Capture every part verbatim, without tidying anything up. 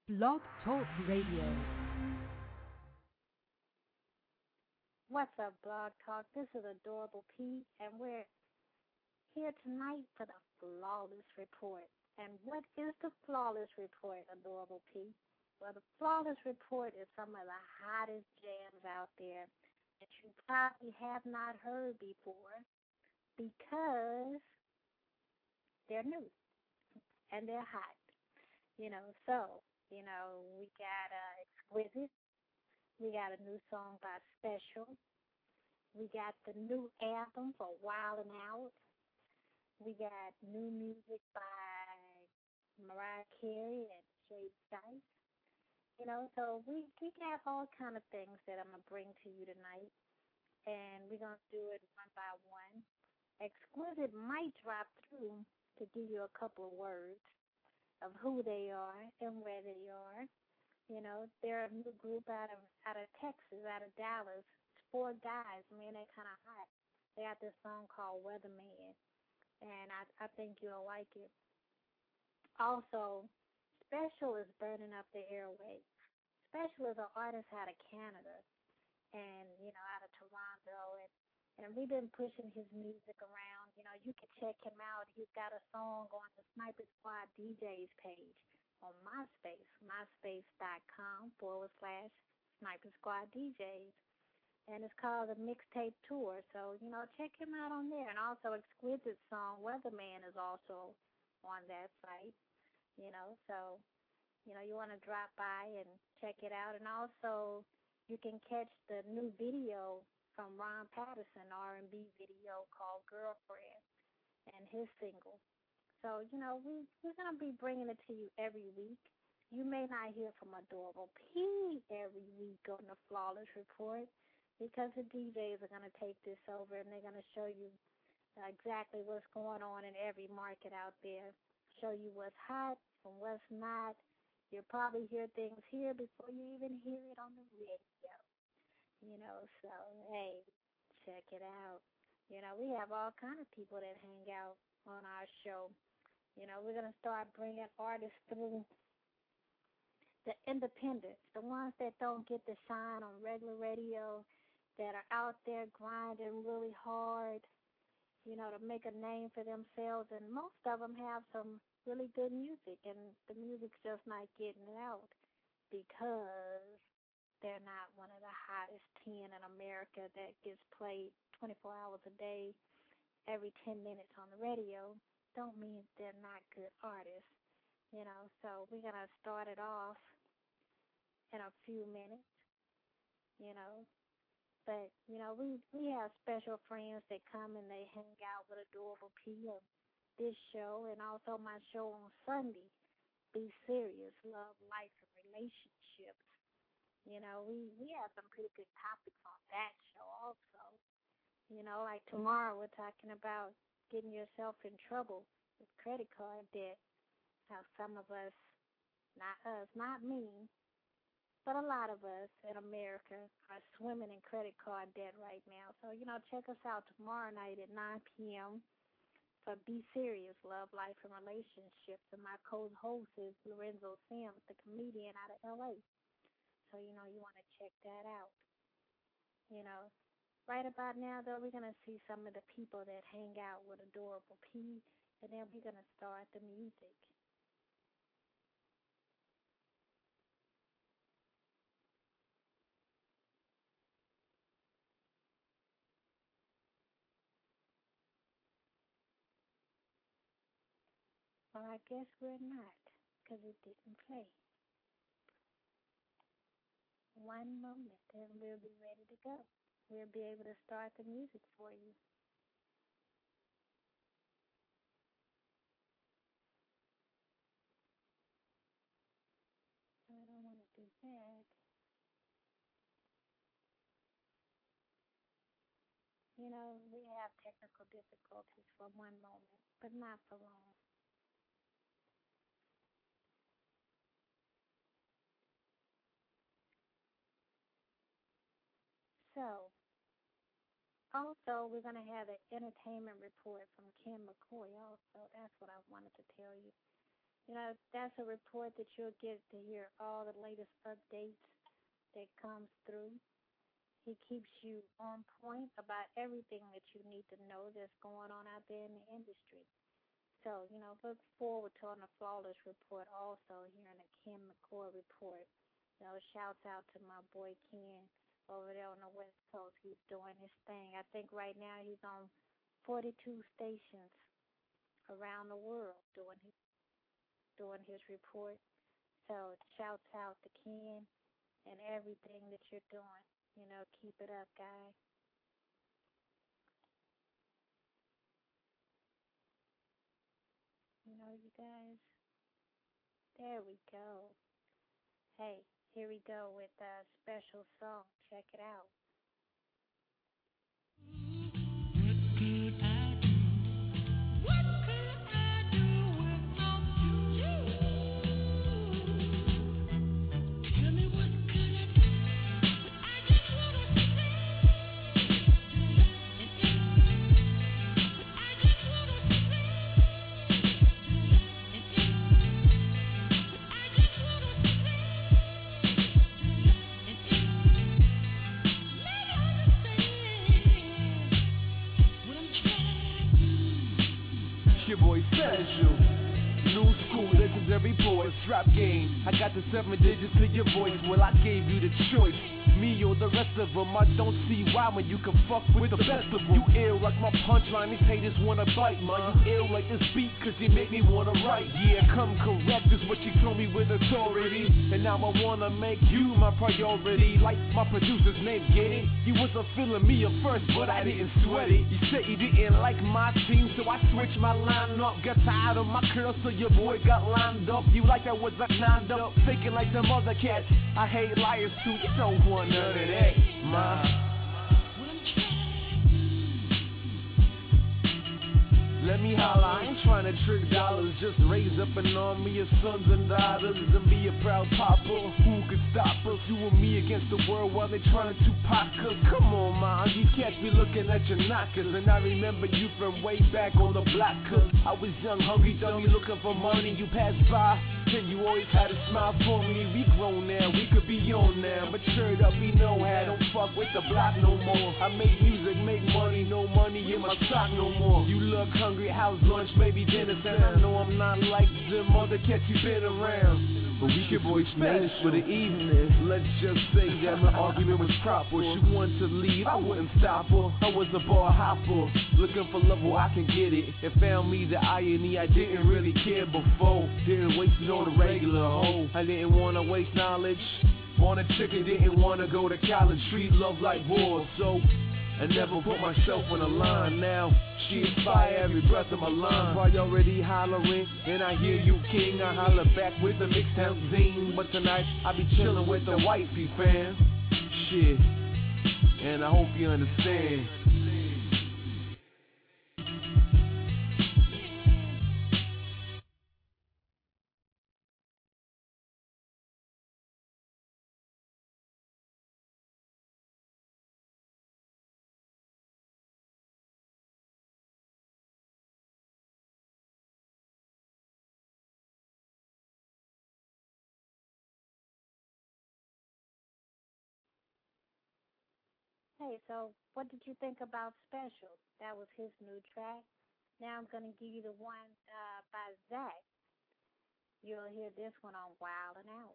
Blog Talk Radio. What's up, Blog Talk? This is Adorable P, and we're here tonight for the Flawless Report. And what is the Flawless Report, Adorable P? Well, the Flawless Report is some of the hottest jams out there that you probably have not heard before because they're new and they're hot. You know, so, you know, we got uh, Exquisite. We got a new song by Special. We got the new anthem for Wild and Out. We got new music by Mariah Carey and Jay Stice. You know, so we, we got all kind of things that I'm going to bring to you tonight. And we're going to do it one by one. Exquisite might drop through to give you a couple of words of who they are and where they are. You know, they're a new group out of out of Texas, out of Dallas. It's four guys. I mean, they're kind of hot. They got this song called Weatherman, and I, I think you'll like it. Also, Special is burning up the airwaves. Special is an artist out of Canada and, you know, out of Toronto, and And we've been pushing his music around. You know, you can check him out. He's got a song on the Sniper Squad D Js page on MySpace, myspace.com forward slash Sniper Squad D Js. And it's called the Mixtape Tour. So, you know, check him out on there. And also Exquisite song, Weatherman, is also on that site. You know, so, you know, you want to drop by and check it out. And also you can catch the new video from Ron Patterson, R and B video called Girlfriend, and his single. So, you know, we, we're going to be bringing it to you every week. You may not hear from Adorable P every week on the Flawless Report because the D Js are going to take this over and they're going to show you exactly what's going on in every market out there, show you what's hot and what's not. You'll probably hear things here before you even hear it on the radio. You know, so, hey, check it out. You know, we have all kind of people that hang out on our show. You know, we're going to start bringing artists through, the independents, the ones that don't get to shine on regular radio, that are out there grinding really hard, you know, to make a name for themselves. And most of them have some really good music, and the music's just not getting it out because they're not one of the hottest ten in America that gets played twenty-four hours a day, every ten minutes on the radio. Don't mean they're not good artists, you know. So we're going to start it off in a few minutes, you know. But, you know, we, we have special friends that come and they hang out with Adorable P on this show and also my show on Sunday, Be Serious, Love, Life, and Relationships. You know, we, we have some pretty good topics on that show also. You know, like tomorrow we're talking about getting yourself in trouble with credit card debt. How some of us, not us, not me, but a lot of us in America are swimming in credit card debt right now. So, you know, check us out tomorrow night at nine p.m. for Be Serious, Love, Life, and Relationships. And my co-host is Lorenzo Sims, the comedian out of L A. So, you know, you want to check that out. You know, right about now, though, we're going to see some of the people that hang out with Adorable P, and then we're going to start the music. Well, I guess we're not, because it didn't play. One moment, and we'll be ready to go. We'll be able to start the music for you. I don't want to do that. You know, we have technical difficulties for one moment, but not for long. So, also, we're going to have an entertainment report from Ken McCoy also. That's what I wanted to tell you. You know, that's a report that you'll get to hear all the latest updates that comes through. He keeps you on point about everything that you need to know that's going on out there in the industry. So, you know, look forward to on the Flawless Report also hearing the Ken McCoy Report. You know, shouts out to my boy Ken over there on the West Coast. He's doing his thing. I think right now he's on forty-two stations around the world doing his doing his report. So shouts out to Ken and everything that you're doing. You know, keep it up, guy. You know, you guys. There we go. Hey, here we go with a special song. Check it out. Your boy Special, new school, legendary poets, rap game. I got the seven digits to your voice, well I gave you the choice. Me or the rest of them, I don't see why when you can fuck with the best of them. You ill like my punchline, these haters wanna bite mine. You ill like this beat, cause you make me wanna write. Yeah, come correct is what you told me with authority. And now I wanna make you my priority. Like my producer's name, get it? You wasn't feeling me at first, but I didn't sweat it. You said you didn't like my team, so I switched my line up. Got tired of my curls, so your boy got lined up. You like I was like lined up, faking like some other cats. I hate liars too, you don't want none of that, ma. Let me holla, I ain't trying to trick dollars. Just raise up an army of sons and daughters and be a proud papa. Who could stop us? You and me against the world while they trying to Tupac us. Come on, ma, you catch me looking at your knockers. And I remember you from way back on the block. Cause I was young, hungry, dummy, looking for money. You passed by, and you always had a smile for me. We grown now, we could be on now. Matured up, we know how, don't fuck with the block no more. I make music, make money, no money in my sock no more. You look hungry, house lunch, maybe dinner time. I know I'm not like them other cats you been around, but we could voice Spanish for the evening. Let's just say that my argument was proper. She wanted to leave, I wouldn't stop her. I was a bar hopper, looking for love where I can get it. And found me the irony, I didn't really care before. Didn't waste it on a regular hoe. I didn't wanna waste knowledge on a chick that didn't wanna go to college. Treat love like war, so I never put myself on the line. Now she inspire every breath of my line. Priority hollering, and I hear you king. I holler back with the mixed house zine. But tonight I be chilling with the wifey fam. Shit, and I hope you understand. Hey, so what did you think about Special? That was his new track. Now I'm going to give you the one uh, by Zach. You'll hear this one on Wild and Out.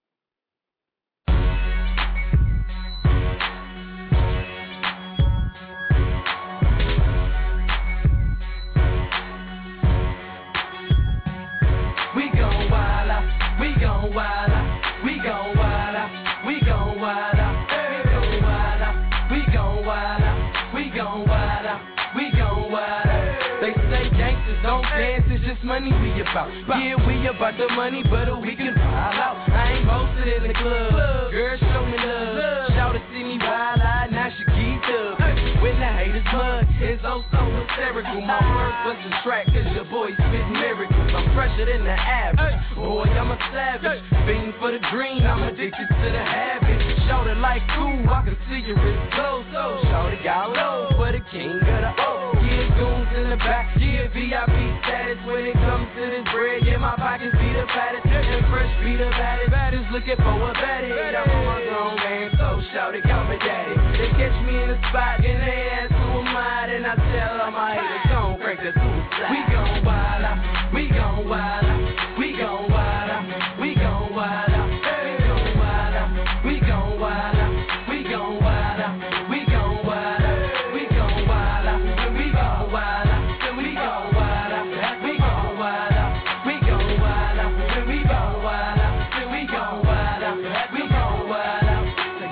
We gon' wild out, we gon' wild out, we gon' wild out, we gon' wild out, we gon' wild out, we gon' wild out, we gon' wild out, we gon' wild out. They say gangsters don't dance, it's just money we about. Yeah, we about the money, but we can pile out. I ain't posted in the club, girl show me love. Shout to see me wild out, now she geeked up. When the haters mud, it's oh so hysterical. My words was a track, cause your boy spit miracles. I'm fresher than the average. Boy, I'm a savage, fiend for the green, I'm addicted to the habit. Shout it like cool, I can see your wrist glow. So shout it got low for the king of the O. Yeah, goons in the back, yeah, V I P status. When it comes to this bread, yeah, my pockets be the fattest. And fresh be the baddest, baddest looking for a baddie. I'm on my grown man, so shout it, call me daddy. They catch me in the spot, and they ask who am I, and I tell them I hate it, don't crank the suicide. We gon' wild out, we gon' wild out, we gon' wild out, we gon' wild out, we gon' wild out, we gon' wild out, we gon' wild out, we gon' wild out, we gon' wild out, we gon' wild out, we gon' wild out, we gon' wild out, we gon' wild out, we gon' wild out, we gon' wild out, we gon' wild out.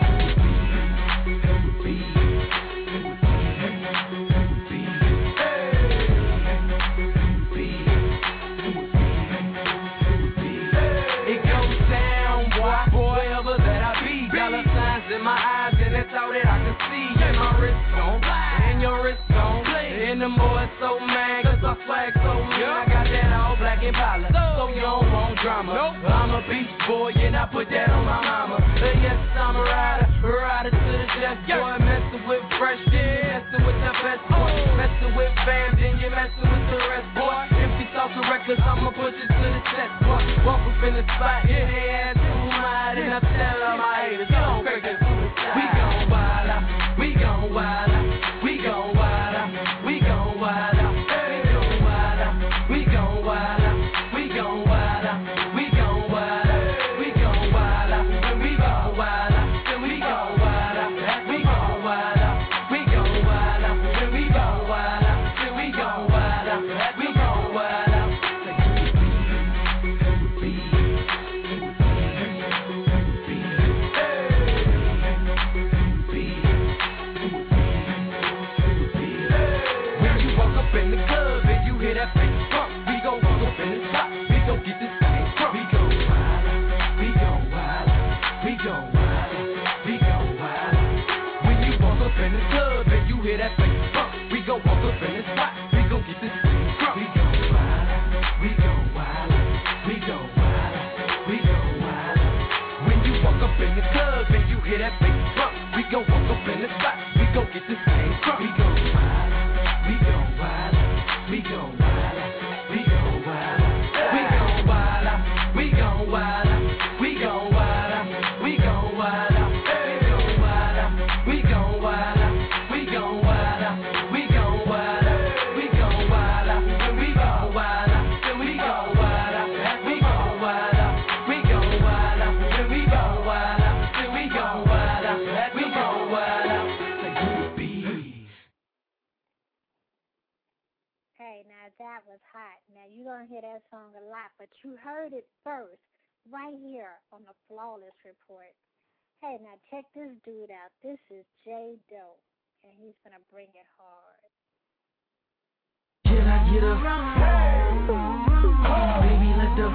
In my eyes, and that's all that I can see. And my wrist gon' fly, and your wrist gon' play. And them boys so mad, cause I swag so mean. I got that all black and Impala, so you don't want drama. Nope. I'm a beach boy, and I put that on my mama. Uh, yes, I'm a rider, rider to the death. Yeah. Boy, messing with fresh, yeah, messing with the best boy. Oh. Messing with fam, then you messing with the rest, boy. If you talk correct, cause I'ma put you to the test, boy. Walk up in the spot, yeah, they ask who am I, and I tell them I hate it. Don't break it. We gon' wild out, we gon' wild out, we gon' wild out, we gon' wild out, we gon' wild out, we gon' wild out, we gon' wild out, we gon' wild out, we gon' wild out, we gon' wild out, we gon' wild out, we gon' wild out, we gon' wild out, we gon' wild out, we gon' wild out. In the club and you hear that bass pump, we gon' walk up in the spot, we gon' get this thing crunk. We gon' wild out, we gon' wild out, we gon' wild out, we gon' wild out. When you walk up in the club and you hear that bass pump, we gon' walk up in the spot, we gon' get this thing crunk. We gon' wild out, we gon' wild out, we gon' wild out, we gon' wild out. When you walk up in the club and you hear that bass pump, we gon' walk up in the spot, we gon' get this thing crunk. We gon' wild out, we gon' wild out. We gon' wild out, we gon' wild out, we gon' wild out, we gon' wild out, we gon' wild out, we gon' wild out, we gon' wild out, we gon' wild out, we gon' wild out, we gon' wild out, we gon' wild out, we gon' wild out, we gon' wild out, we gon' wild out, we gon' wild out, we gon' wild out, we gon' wild out. Hey, now that was hot. Now you're going to hear that song a lot, but you heard it first right here on the Flawless Report. Hey, now check this dude out. This is J Doe, and he's going to bring it hard. Can I get a baby, let the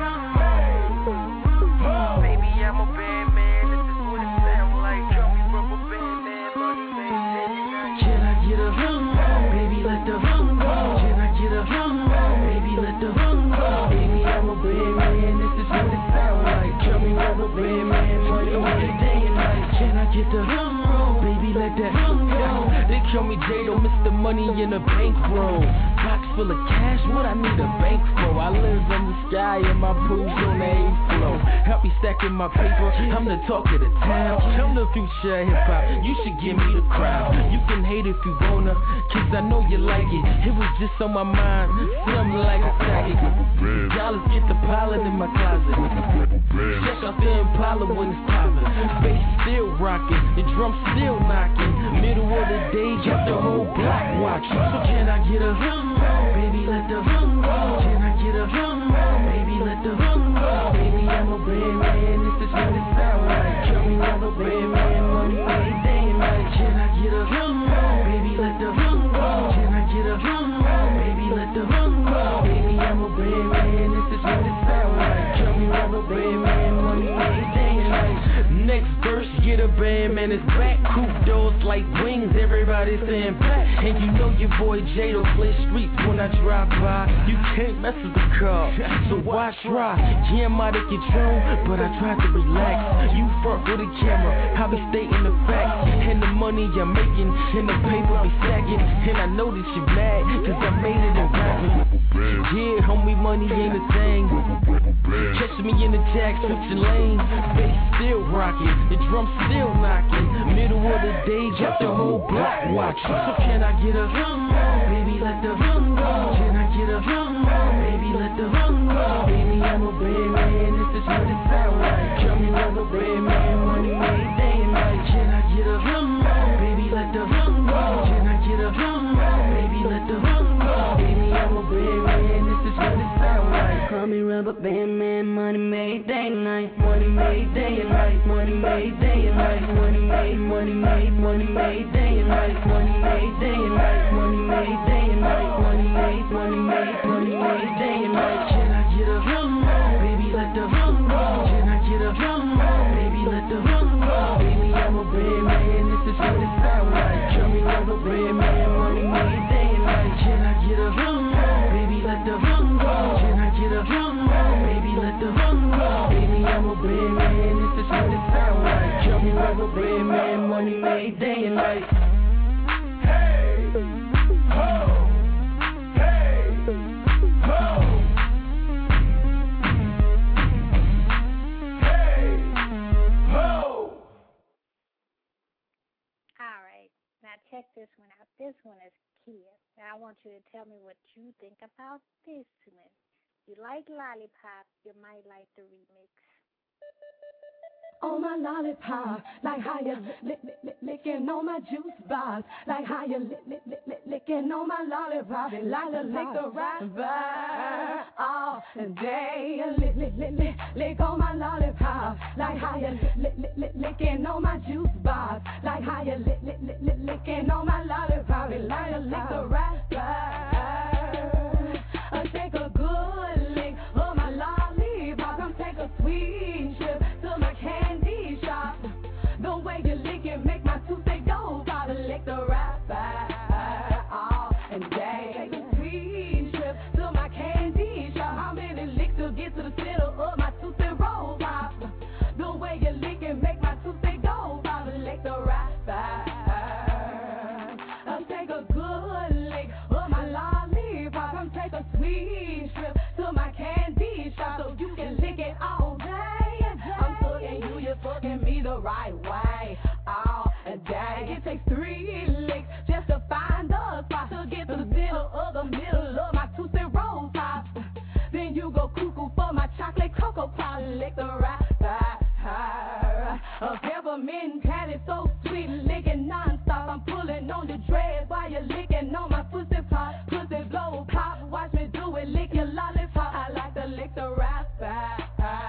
baby, I'm a bad man. This is what it sound like. Call me rubber band man, money man. Can I get a baby, let the get a baby, let the baby, I'm a bad man. This is what it sound like. Tell me rubber band man, money man, day and night. Can I get the baby, let that go? They call me J-Lo, Mister Money in the bankroll. Box full of cash, what I need a bank for? I live in the sky and my pool's on the eighth floor. Help me stacking my paper, I'm the talk of the town. I'm the future of hip-hop, you should give me the crowd. You can hate if you wanna, cause I know you like it. It was just on my mind, something like a target. Dollars get the pilot in my closet. Check out the Impala when it's poppin'. Bass still rockin', the drum still knockin'. Middle of the day, got the whole block watchin'. So can I get a baby, let the can I get a baby, let the baby, I'm a bad man. This is what it sound like. Tell me I'm a bad man, money every day and night. Can I get a baby, let the can I get a baby, let the baby, I'm a bad man. This is what it sound like. Tell me I'm a bad man, money every day and night. Next verse, yeah. get a band, man, it's back. Coupe doors like wings, everybody saying back. And you know your boy Jado play streets when I drive by. You can't mess with the car, so why try? Yeah, I'm out of control, but I try to relax. You front with the camera, I be stating the facts. And the money I'm making, and the paper be stacking. And I know that you're mad, cause I made it in rapping. Yeah, homie, money ain't a thing. Catch me in the jack, switching lanes. Bass still rocking, the drums still knocking. Middle of the day, got the whole block watching. So can I get a drum roll? Baby, let the drum roll. Can I get a drum roll? Baby, let the drum roll. Baby, I'm a bad man, this is what it sound like. Tell me what's a bad man, money made day and night. Can I get a drum roll? Baby, let the drum roll. Can I get a drum roll? Baby, let the drum roll. Baby, I'm a bad man, this is what it sound like. Call me rubber band man, money made day and night. Money made day and night. Money made day and night. Money made, money made, money made day and night. Money made day and night. Money made day and night. Money made, money made, money made day and night. Can I get a drum roll? Baby, let the drum roll. Can I get a drum roll? Baby, let the drum roll. Baby, I'm a bad man, this is what it sound like. Tell me what's a bad man, money made day and night. Can I get a drum roll? Baby, let the drum roll. Can I get a drum roll? Baby, let the drum roll. Baby, I'm a bad man, this is what it sound like. Tell me what's a bad man, money made day and night. Hey, ho, hey, ho. Now check this one out. This one is Kia. Now I want you to tell me what you think about this one. You like Lollipop, you might like the remix. On my lollipop, like how you lick, lick, lick, licking on my juice box, like how you lick, lick, lick, lick, licking on my lollipop, and like to lick the rapper all day, lick, lick, lick, lick, lick on my lollipop, like how you lick, lick, lick, licking on my juice box, like how you lick, lick, lick, lick, licking on my lollipop, and like to lick the rapper. I take a good lick on my lollipop, come take a sweet trip to my candy shop. The way you lick it make my toothache go. Gotta lick the rapper all day. Take a sweet trip to my candy shop. How many licks to get to the center of my toothache roll pop? The way you lick it make my toothache go. Gotta lick the rapper. I'll take a good lick of my lollipop. Come take a sweet trip to my candy shop so you can lick it all day. I'm fucking you, you're fucking me the right way all day. It takes three licks just to find the spot to get to the center of the middle of my toothache roll pop. Then you go cuckoo for my chocolate cocoa pop. Lick the rapper. A peppermint candy so sweet, licking non-stop. I'm pulling on the dread while you're licking on my pussy pop. Pussy blow pop, watch me do it, lick your lollipop. I like to lick the rapper.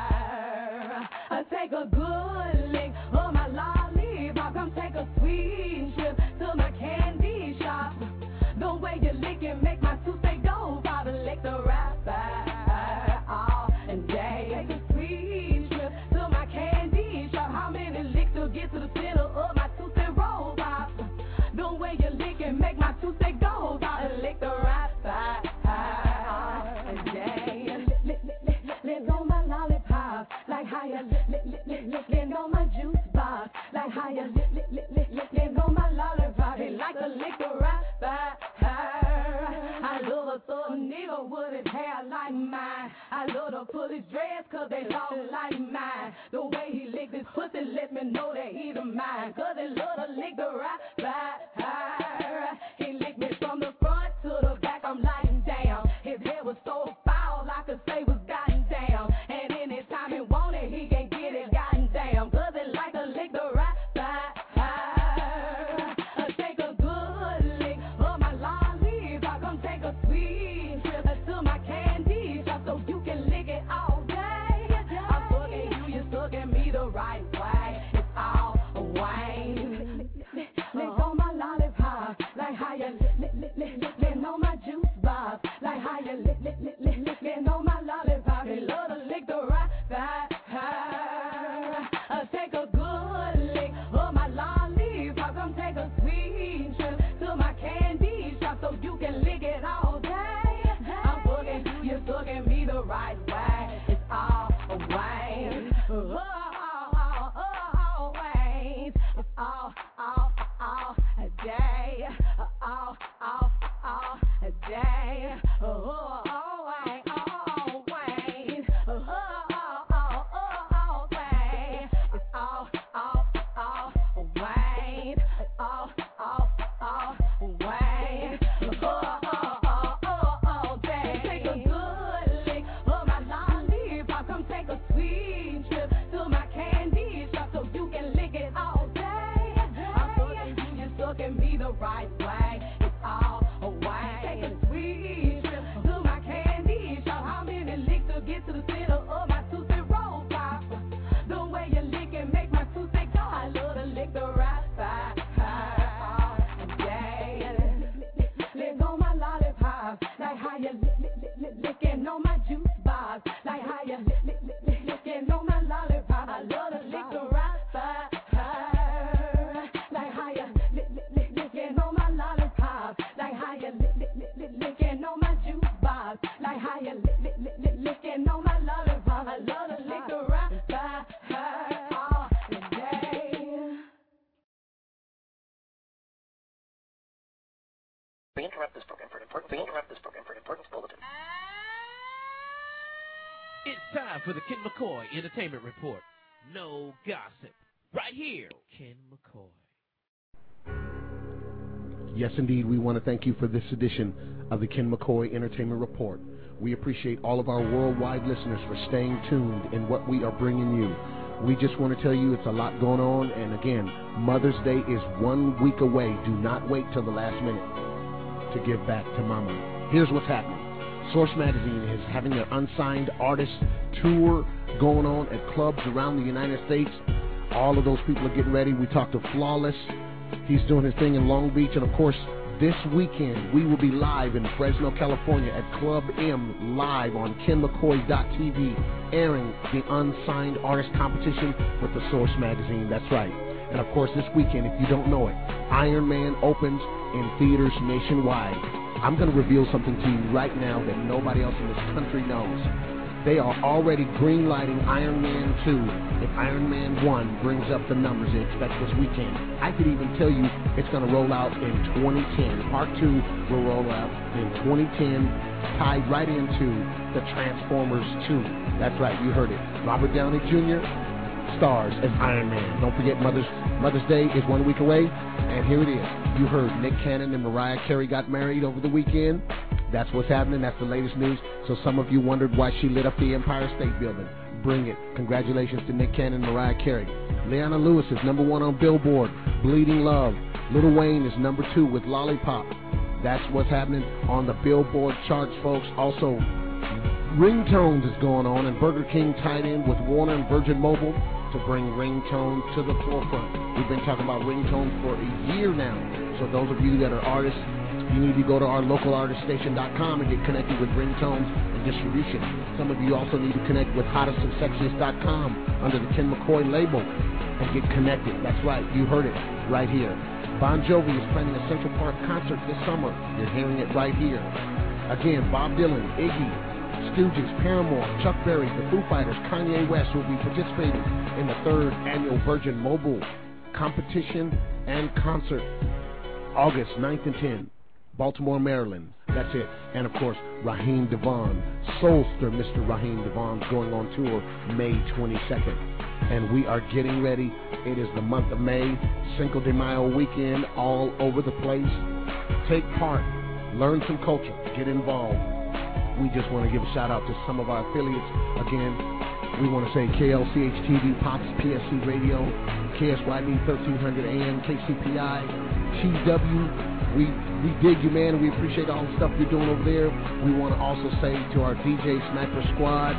I take a good lick on my lollipop. Come take a sweet trip to my candy shop. The way you lick it make my toothache go. Gotta lick the rapper all day. Take a sweet trip to my candy shop. How many licks to get to the center of my toothache roll pop? The way you lick it make my toothache go. Gotta lick the rapper all day. Lick, lick, lick, lick on my lollipop, like how you lick, lick, lick, lick, licking on my juice box, like how you lick, lick, lick, lick, licking on my lollipop. They like to lick the rapper. I love a thug nigga with his hair like mine. I love to pull his dreads cause they long like mine. The way he licked his pussy let me know that he's a mine. Cause he love to lick the rapper. He licked me from the front to the back, I'm like damn. His hair was so foul I could say was goddamn. And anytime he want it he can get it goddamn. Cause he like to lick the rapper. I take a good lick of my lollipop. Come take a sweet trip to my candy shop so you can lick it all day. I'm fucking you, you're sucking me the right way. It's all wine. Lick on my lollipop, like how you lick, lick, lick, lick, lick on my juice box, like how you lick, lick, lick, lick, lick on my lollipop. They love to lick the rapper. I take a good lick right way. It's always, oh, always. It's all, all, all day, all, all, all day. Oh, always, always. Oh, always. It's all, all, always. It's all, all, always. Oh, all day. Take a good lick of my lollipop. Come take a sweet trip to my candy shop so you can lick it all day. I'm fucking you, just look at me the right way. It's all away. Take a sweet trip to my candy shop. How many licks to get to the center of my Tootsie Roll Pop? The way you lick it make my toothache go. I love to lick the right side all day. Lick on my lollipop, like how you lick, lick, lick, lick, licking on my juice box, like how you lick, lick, lick, lick, licking on my lollipop. I love to lick the right side, like how you lick, lick, lick, licking on my lollipop, like how you lick, lick, lick, lick, licking on my juice box, like how you lick, lick, lick, lick, licking on my lollipop. I love to lick the right side all day. We interrupt this program for an important. We interrupt this program for an important bulletin. It's time for the Ken McCoy Entertainment Report. No gossip. Right here, Ken McCoy. Yes, indeed, we want to thank you for this edition of the Ken McCoy Entertainment Report. We appreciate all of our worldwide listeners for staying tuned in what we are bringing you. We just want to tell you it's a lot going on, and again, Mother's Day is one week away. Do not wait till the last minute to give back to Mama. Here's what's happening. Source Magazine is having their unsigned artist tour going on at clubs around the United States. All of those people are getting ready. We talked to Flawless. He's doing his thing in Long Beach. And, of course, this weekend we will be live in Fresno, California at Club M live on ken mccoy dot t v, airing the unsigned artist competition with the Source Magazine. That's right. And, of course, this weekend, if you don't know it, Iron Man opens in theaters nationwide. I'm going to reveal something to you right now that nobody else in this country knows. They are already greenlighting Iron Man two if Iron Man one brings up the numbers they expect this weekend. I could even tell you it's going to roll out in twenty ten. Part two will roll out in twenty ten, tied right into the Transformers two. That's right, you heard it. Robert Downey Junior stars as Iron Man. Don't forget Mother's Mother's Day is one week away, and here it is. You heard Nick Cannon and Mariah Carey got married over the weekend. That's what's happening. That's the latest news. So some of you wondered why she lit up the Empire State Building. Bring it. Congratulations to Nick Cannon and Mariah Carey. Leanna Lewis is number one on Billboard. Bleeding Love. Lil Wayne is number two with Lollipop. That's what's happening on the Billboard charts, folks. Also, Ringtones is going on, and Burger King tied in with Warner and Virgin Mobile to bring ringtones to the forefront. We've been talking about ringtones for a year now. So those of you that are artists, you need to go to our local artist station dot com and get connected with ringtones and distribution. Some of you also need to connect with hottest and sexiest dot com under the Ken McCoy label and get connected. That's right, you heard it right here. Bon Jovi is planning a Central Park concert this summer. You're hearing it right here. Again, Bob Dylan, Iggy, Stooges, Paramore, Chuck Berry, the Foo Fighters, Kanye West will be participating in the third annual Virgin Mobile competition and concert, August ninth and tenth, Baltimore, Maryland. That's it. And, of course, Raheem DeVaughn, Soulster Mister Raheem DeVaughn, going on tour May twenty-second. And we are getting ready. It is the month of May, Cinco de Mayo weekend, all over the place. Take part. Learn some culture. Get involved. We just want to give a shout out to some of our affiliates. Again, we want to say K L C H T V, Pops, P S C Radio, K S Y D thirteen hundred A M, K C P I, T W. We we dig you, man. We appreciate all the stuff you're doing over there. We want to also say to our D J Sniper Squad,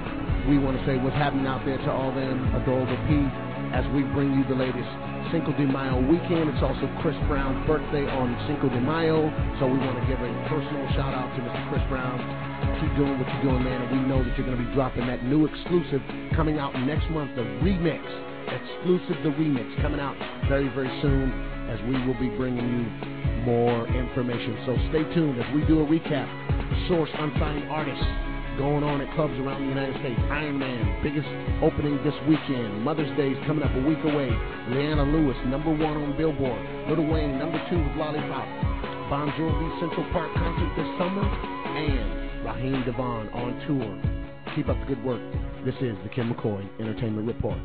we want to say what's happening out there to all them, Adorable P, as we bring you the latest Cinco de Mayo weekend. It's also Chris Brown's birthday on Cinco de Mayo, so we want to give a personal shout out to Mister Chris Brown. Keep doing what you're doing, man, and we know that you're going to be dropping that new exclusive coming out next month, the remix, exclusive the remix, coming out very, very soon, as we will be bringing you more information. So stay tuned as we do a recap. Source Unsigned Artists going on at clubs around the United States. Iron Man, biggest opening this weekend. Mother's Day is coming up a week away. Leanna Lewis, number one on Billboard. Lil Wayne, number two with Lollipop. Bon Jovi Central Park concert this summer. And Raheem Devon on tour. Keep up the good work. This is the Ken McCoy Entertainment Report.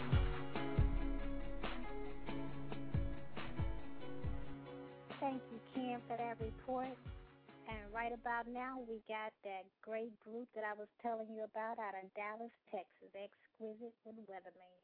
Thank you, Ken, for that report. And right about now, we got that great group that I was telling you about out of Dallas, Texas, Exquisite with Weatherman.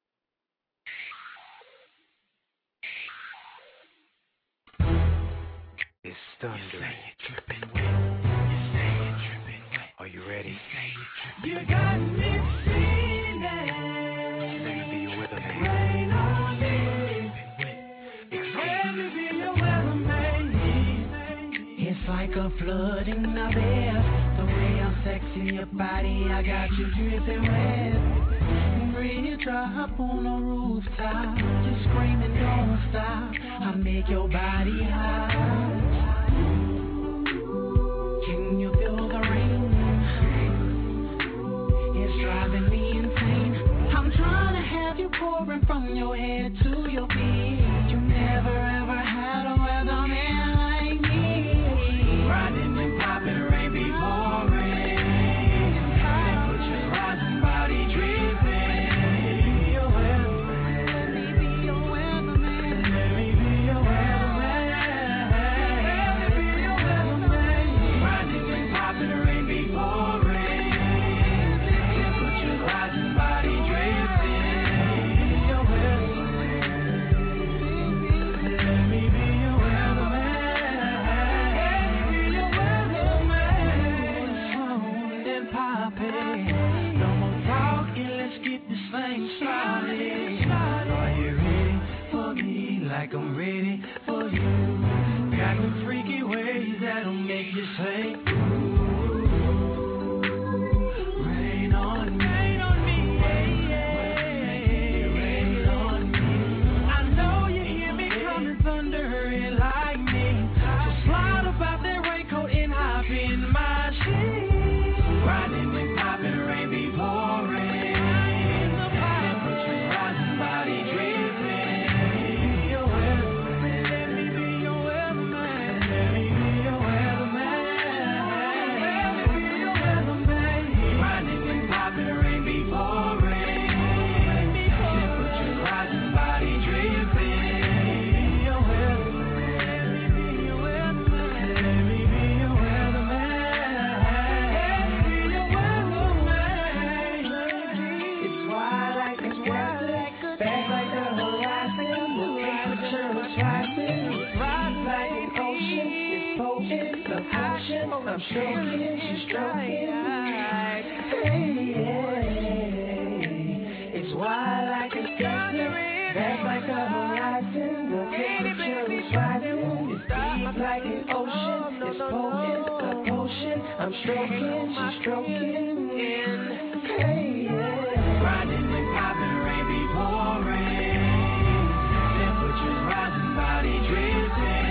It's thundering. You say you're tripping wet. You say you're tripping wet. Are you ready? You say you're tripping. You got me feeling. Let me be your weatherman. Rain on me. Let me be your weatherman. It's like a flood in the air. The way I'm sexing your body, I got you dripping wet. Raindrop on the rooftop, just screaming don't stop. I make your body hot. Can you feel the rain? It's driving me insane. I'm trying to have you pouring from your head to your feet. You never ever had a weatherman like me. Riding and popping rain before rain. And put your rising body dripping. Like I'm ready for you. Got the freaky ways that'll make you say, ooh, rain on me, rain on me, yeah, yeah, rain on me. I know you hear me coming thunder it like me. So slide about that raincoat and hop in my seat. Riding and popping rain before rain. Put your rising body dripping. I'm stroking, she's stroking. Hey, yeah. It's wild like a desert, back like a horizon. The temperature is rising. It's deep like an ocean. It's potent, a potion. I'm stroking, she's stroking. Hey, yeah. Riding and popping rain before rain. Temperature's rising, body dripping.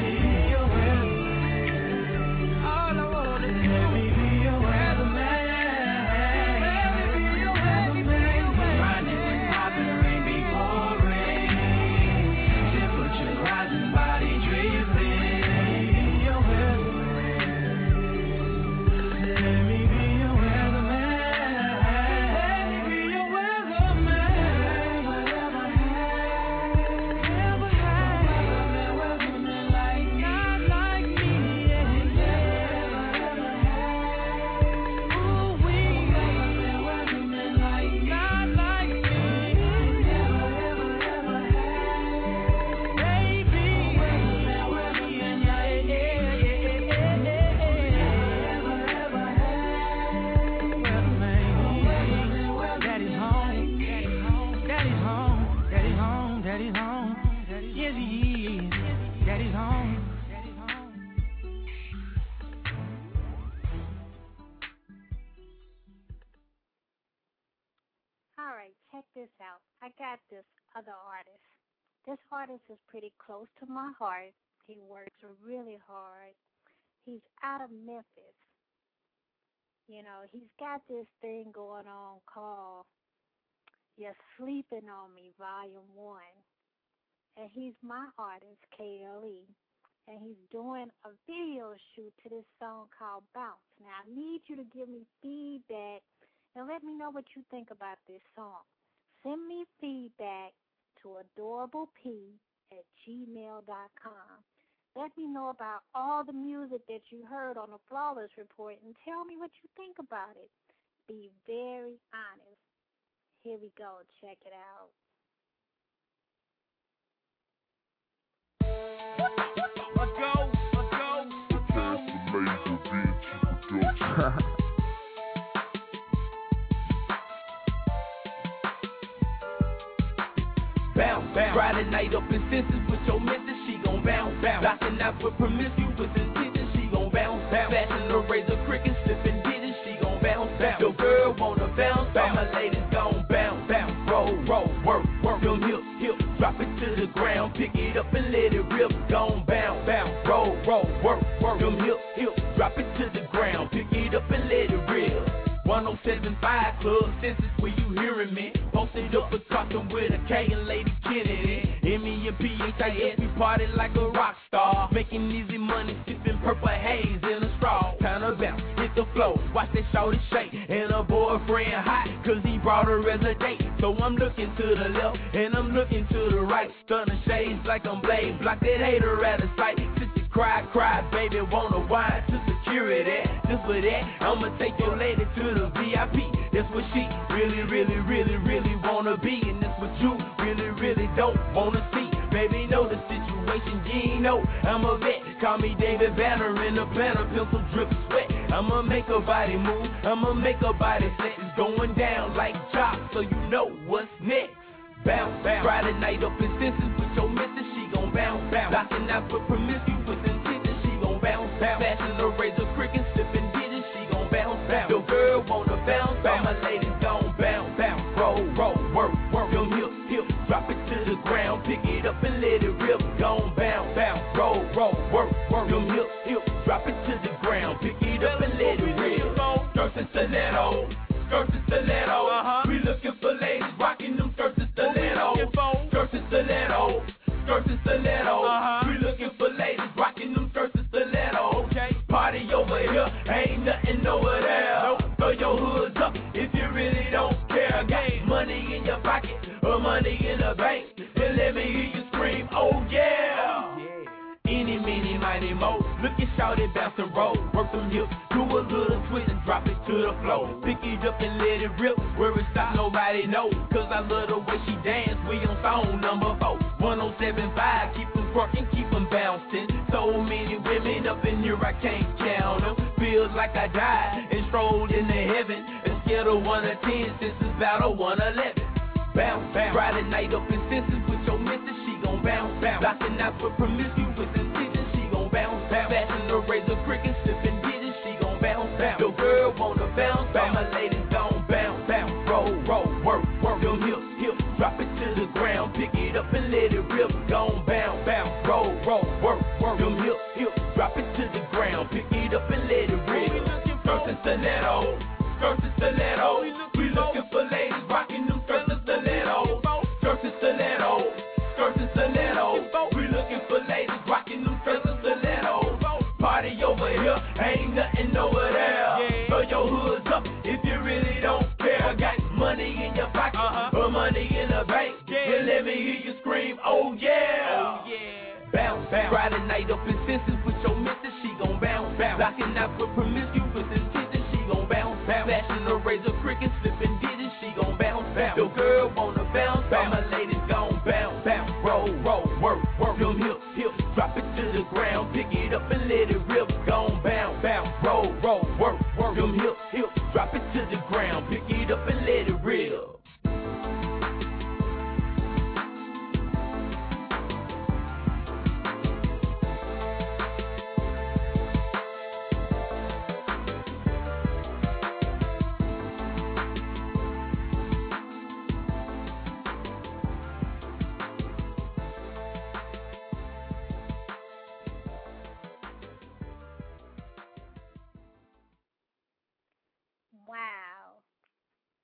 Check this out. I got this other artist. This artist is pretty close to my heart. He works really hard. He's out of Memphis. You know, he's got this thing going on called You're Sleeping on Me, Volume one. And he's my artist, K L E. And he's doing a video shoot to this song called Bounce. Now, I need you to give me feedback and let me know what you think about this song. Send me feedback to adorablepea at gmail dot com. Let me know about all the music that you heard on the Flawless Report and tell me what you think about it. Be very honest. Here we go. Check it out. Let's go. Let's go. Let's go. Bounce, bounce. Friday night up in senses with your missus, she gon' bounce, bounce. Locking out with promiscuous intentions, she gon' bounce, bounce. Fashion the razor, cricket, slipping digits, she gon' bounce, bounce. Your girl wanna bounce, bounce. My ladies gon' bounce, bounce. Roll, roll, work, work. Them hips, hips, drop it to the ground, pick it up and let it rip. Gon' bounce, bounce. Roll, roll, work, work. Them hips, hips, drop it to the ground, pick it up and let it rip. one oh seven point five Club Senses, where you hearing me? Posted up a talking with a K and Lady Kennedy. M E and P H I S, we party like a rock star. Making easy money, sipping purple haze in a straw. Time to bounce, hit the flow, watch that shorty shake. And her boyfriend hot, cause he brought her as a date. So I'm looking to the left, and I'm looking to the right. Stunning shades like I'm Blade, block that hater at a sight. Sister cry, cry, baby, wanna wine to security. Just for that, I'ma take your lady to the V I P. That's what she really, really, really, really wanna be. And that's what you really, really don't wanna see. Baby, know the situation, you ain't know I'm a vet. Call me David Banner in the planner, pencil drip sweat. I'ma make her body move, I'ma make her body flex. It's going down like chop, so you know what's next. Bounce, bounce. Friday night up in senses with your missus, she gon' bounce, bounce. Locking out with promiscuous intentions, she gon' bounce, bounce. Fashion the razor, cricket, slipping digits, she gon' bounce, bounce. Your girl wanna bounce, bounce. My ladies gon' bounce, bounce. Roll, roll, work, work. Them hips, hips, drop it to the ground, pick it up and let it rip. Gon' bounce, bounce. Roll, roll, work, work. Them hips, hips, drop it to the ground, pick it up and let it rip. Skirts and stiletto, skirts and stiletto. Uh-huh. We looking for ladies rocking them skirts and stiletto. Skirts and stiletto, skirts and stiletto. Uh-huh. We looking for ladies rocking them skirts and stiletto. Okay. Party over here, ain't nothing over there. Nope. Throw your hoods up if you really don't care. Got money in your pocket or money in the bank, then let me hear you scream, oh yeah. Any, meeny, mighty, mo. Look at shawty bounce and roll. Work them hips, do a little twist and drop it to the floor. Pick it up and let it rip. Where it stop, nobody know. Cause I love the way she dance. We on song number four. one oh seven point five, keep them twerking, keep them bouncing. So many women up in here, I can't count them. Feels like I died and strolled into heaven. And scared of one of ten, since it's about a one eleven. Bounce, bounce. Friday night up in senses with your missus, she gon' bounce, bounce. Locking out for promiscuous intentions, she gon' bounce, bounce. Fashion the razor, cricket, slipping digits, she gon' bounce, bounce. Your girl wanna bounce, bounce. My ladies gon' bounce, bounce. Roll, roll, work, work. Them hips, hips, drop it to the ground, pick it up and let it rip. Gon' bounce, bounce. Roll, roll, work, work. Them hips, hips, drop it to the ground, pick it up and let it rip. Skirts and stiletto, skirts and stiletto. We looking for ladies rocking them skirts and stiletto. Skirts and stiletto, skirts and stiletto. We looking for ladies rocking them skirts and stiletto. Party over here, ain't nothing over there. Throw your hoods up if you really don't care. Got money in your pocket uh-huh. or money in the bank, then let me hear you scream, oh yeah. Oh, yeah. Bounce, bounce. Friday night up in senses with your missus, she gon' bounce, bounce. Locking out with promiscuous intentions, she gon' bounce, bounce. Fashion the razor, cricket, slipping digits, she gon' bounce, bounce. Your girl wanna bounce, bounce. My ladies gon' bounce, bounce. Roll, roll, work, work. Them hips, hips, drop it to the ground, pick it up and let it rip. Gon' bounce, bounce. Roll, roll, work, work. Them hips, hips, drop it to the ground, pick it up and let it rip.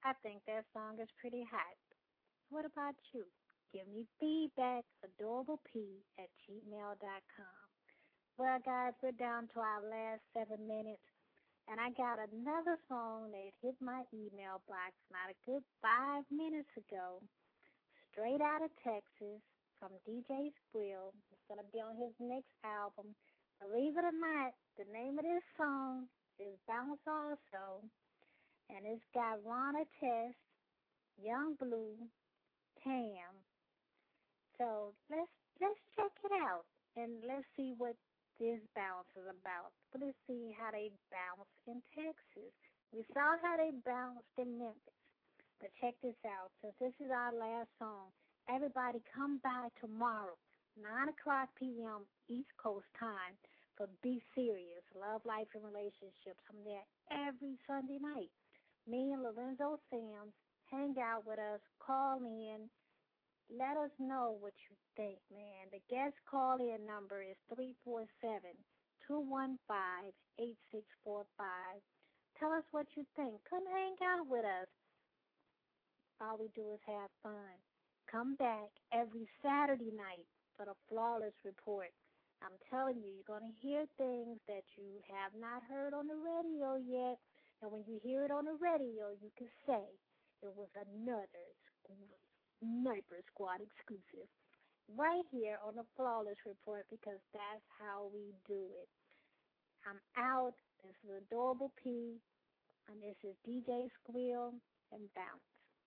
I think that song is pretty hot. What about you? Give me feedback, adorablepea at gmail dot com. Well, guys, we're down to our last seven minutes, and I got another song that hit my email box not a good five minutes ago, straight out of Texas, from D J Squill. It's going to be on his next album. Believe it or not, the name of this song is Bounce Also, and it's got Ronna Test, Young Blue, Tam. So let's let's check it out, and let's see what this bounce is about. Let's see how they bounce in Texas. We saw how they bounced in Memphis. But check this out. Since this is our last song, everybody come by tomorrow, nine o'clock p.m. East Coast time, for Be Serious, Love, Life, and Relationships. I'm there every Sunday night. Me and Lorenzo Sams hang out with us, call in, let us know what you think, man. The guest call-in number is three four seven, two one five, eight six four five. Tell us what you think. Come hang out with us. All we do is have fun. Come back every Saturday night for the Flawless Report. I'm telling you, you're going to hear things that you have not heard on the radio yet. And when you hear it on the radio, you can say it was another Sniper Squad exclusive right here on the Flawless Report, because that's how we do it. I'm out. This is Adorable P, and this is D J Squill and Bounce.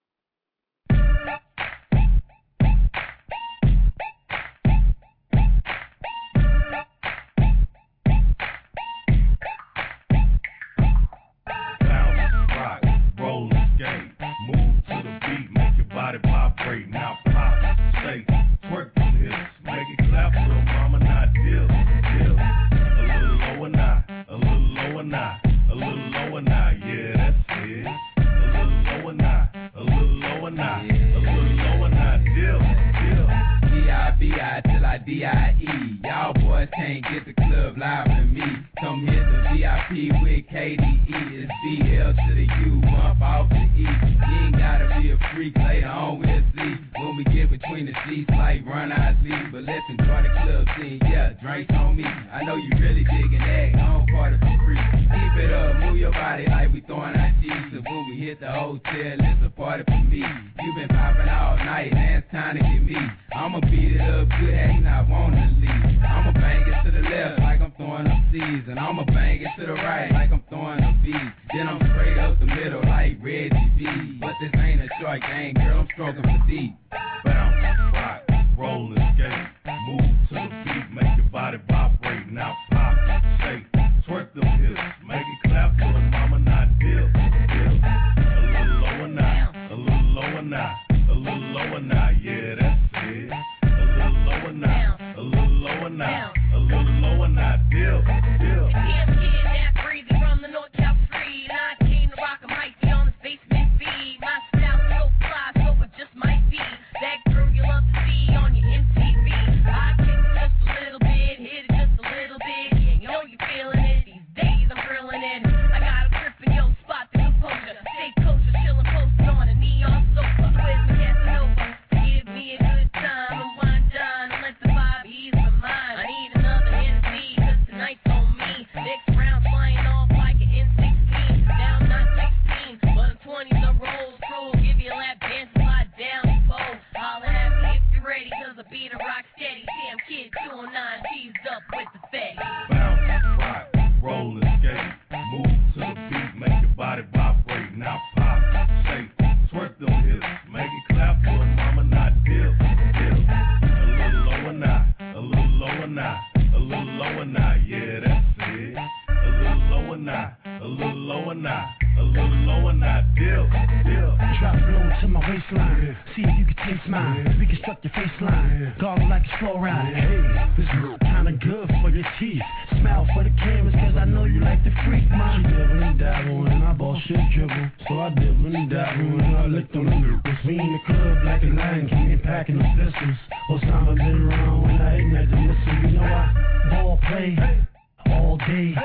Body vibrate, now pop, shake, twerk them hips, make it clap for them, mama, not dip, dip. A little lower now, a little lower now, a little lower now, yeah, that's it. A little lower now, a little lower now, a little lower now, dip, dip. D I B I till I D I E. Y'all boys can't get the club live with me. Come hit the V I P with K D E. It's B L to the U, bump off the E. You ain't gotta be a freak, later on we'll see. When we get between the seats like run our sleep. But let's enjoy the club scene, yeah, drinks on me. I know you really digging that, I don't party for free. Keep it up, move your body like we throwing our G's. So when we hit the hotel, it's a party for me. You been popping all night, now it's time to get me. I'ma beat it up good, ain't not wanna leave. I'ma bang it to the left like I'm throwing up C's. And I'ma bang it to the right like I'm throwing up B's. Then I'm straight up the middle like Reggie B. But this ain't a short game, girl, I'm stroking for deep. Bounce, rock, roll and skate. Move to the beat, make your body vibrate. Now pop, shake, twerk them hips. Make it clap for the mama, not dip, dip. A little lower now, a little lower now, a little lower now, yeah, that's it. A little lower now, a little lower now, a little lower now, dip, dip. Yeah, yeah, that's breezy from the North South Street. I came to rock a mic on the basement feed. My style so fly, so it just might be that girl you love to see on your M T V. I kick it just a little bit, hit it just a little bit. Yeah, you know you're feeling it. These days I'm grilling it. I got a grip in your spot, the composure. Stay kosher, chillin', posted on a neon sofa. Where's my Casanova? Give me a good time and wind down and let the vibe ease my mind. I need another Hennessy, cause tonight's on me. Next round flying off like an N sixteen. Down not sixteen, but a twenty's a roll through. Give you a lap dance, slide down the pole. Holla at me if you're ready, cause I beat a rock steady. Damn kid, two oh nine, teased up with the fetty. Bounce, rock, roll and skate. Move to the beat, make your body vibrate. Now pop, shake, twerk them hips. Make it clap for the mama, not dip, dip. A little lower now, a little lower now, a little lower now, yeah, that's it. A little lower now, a little lower now, a little lower now, dip, dip. Drop low to my waistline, see if you can taste mine. Reconstruct your face line, gargle like it's fluoride. Hey, this is kinda good for your teeth. Smile for the cameras, cause I know you like the freak, man. She dibble and dabble and I bullshit dribble. So I dibble and dabble and I licked on the nipples. We in the club like a lion king, packing the pistols. Osama been around when I ignite the missile. You know I ball play all day.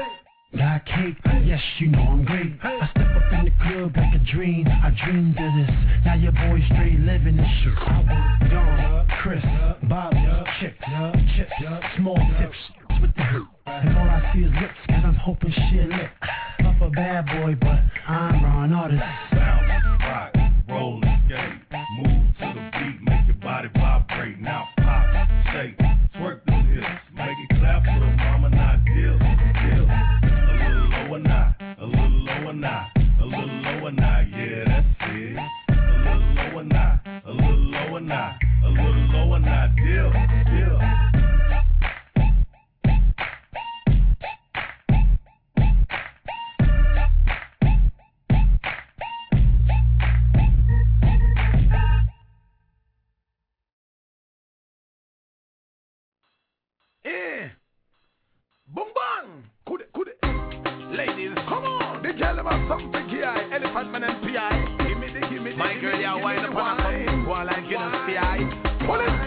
Black cake, yes, you know I'm great. I step up in the club like a dream. I dreamed of this. Now your boy straight living this shit. I work Don, Chris, Bob, Chick, Chip, small tips with the hoop. And all I see is lips, cause I'm hoping shit lit. Up a bad boy, but I'm Ron Artist. Bounce, rock, roll and skate. Move to the beat, make your body vibrate. Now pop, shake, twerk them hips. Make it clap for the mama, not dip, dip. A little lower now, a little lower now, a little lower now, yeah, that's it. A little lower now, a little lower now, a little lower now, dip, dip. Eh, boom bang, could it, could it. Ladies, come on, the girl about something P I, Elephant Man and P I. Give me the, give me the, my girl, yeah, wind up on a come, go on and get us P I. Pull it,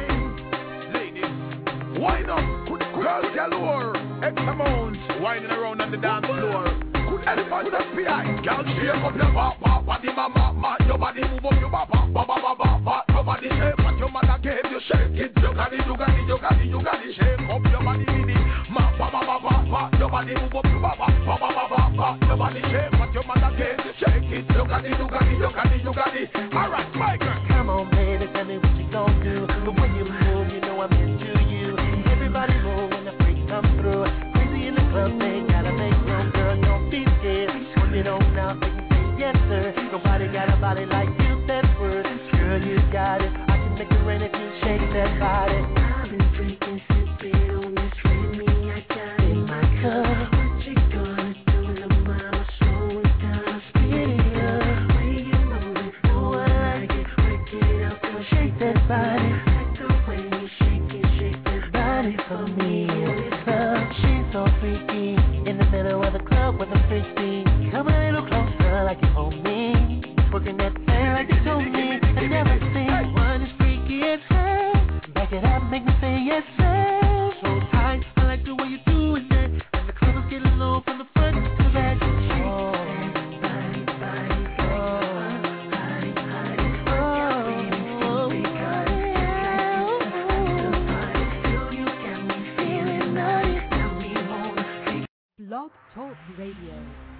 ladies, wind up, could it, girl galore, X amount, winding around on the dance floor. Could Elephant and P I, girl, shake up your bop, bop, body, mama, ma, your body move up your bop, bop, bop, bop, bop, bop, your body shake, what your mother gave you, shake it, you got it, you got it, you got it, you got it, shake up your body, baby, ma, ba, ba, ba, ba, ba, your body move up your bop, bop, ba, ba, ba, ba, ba, your body shake, what your mother gave you, shake it, you got it, you got it, you got it, you got it, alright, my girl. Come on, baby, tell me what you gon' do, the way you move, you know I'm into you, everybody move when the freaks come through, crazy in the club, they gotta make room, girl, don't be scared, swing it on now, they can say yes, sir, nobody got a body like you, that's worth, girl, you got it, I can make it rain if you shake that body. I've been freaking sipping on this Remy, I got it in my cup. What you gonna do, little mama, slow it down, speed it up, way you move it, know I like it, work it out, girl, shake that body, like the way you shake it, shake that body for me, it's up, she's so freaky, in the middle of the club with a freak beat, come a little closer like you hold me, working that hair like you told me, I never seen one as freaky as her, back it up, make me say yes, sir, so tight, I like the way you do it, that, and the club is getting low from the front to the back, oh, body, body, body, body, body, oh, oh, we got it, it's like this, I feel you got me feeling naughty, tell me more. Blog Talk Radio.